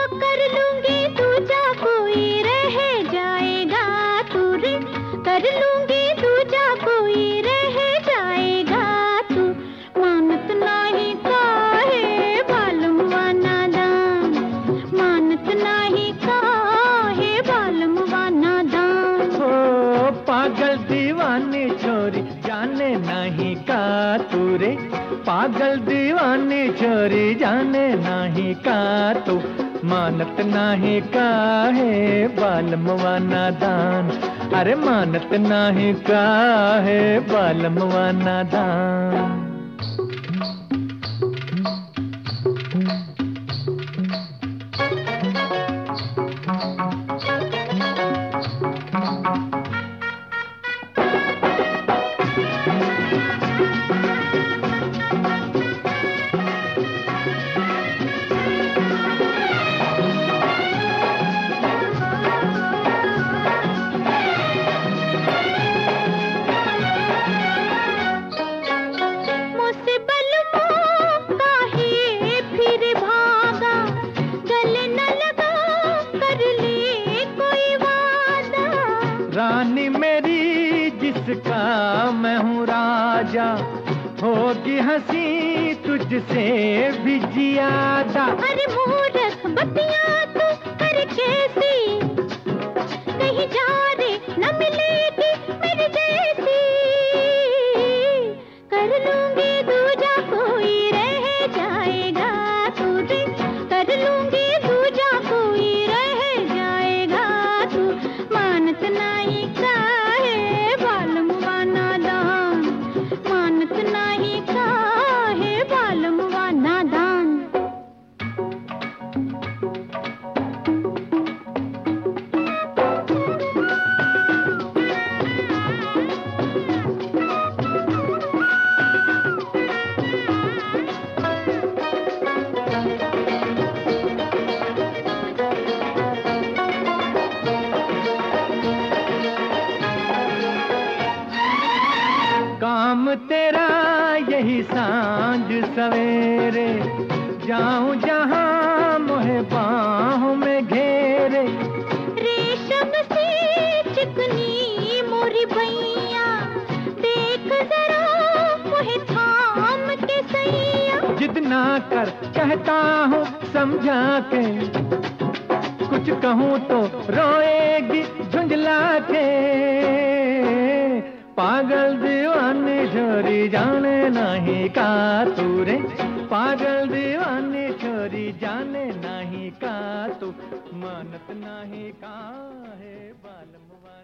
कर लूंगी दूजा कोई रह जाएगा तू रे, कर लूंगी दूजा कोई रह जाएगा तू। मानत नाही काहे बालम वा नादान, मानत नाही काहे बालम वा नादान। ओ पागल दीवानी छोरी जाने नहीं का तू रे, पागल दीवानी छोरी जाने नहीं का तू। मानत नहीं का है बालम वा नादान, अरे मानत नहीं का है बालम वा नादान। रानी मेरी जिसका मैं हूँ राजा, होगी हंसी तुझसे भी ज्यादा। अरे मूर्ख बतिया तू कर कैसी, कहीं जा रे न मिलेगी मेरी जैसी। कर लूंगी दूजा कोई रह जाएगा तू रे, कर लूंगी दूजा कोई रह जाएगा तू। मानत नहीं काहे बालम वा नादान, मानत नहीं काहे बालम वा नादान। काम तेरा यही सांझ सवेरे, जाऊं जहां मोहे बाहों में घेरे। रेशम सी चिकनी मोरी बैया, देख जरा मोहे थाम के सैया। जिद ना कर कहता हूँ समझा के, कुछ कहूँ तो रोएगी झुंझला के। पागल दीवानी छोरी जाने नहीं का तू रे, पागल दीवानी छोरी जाने नहीं का तू। मानत नहीं का है बालम वा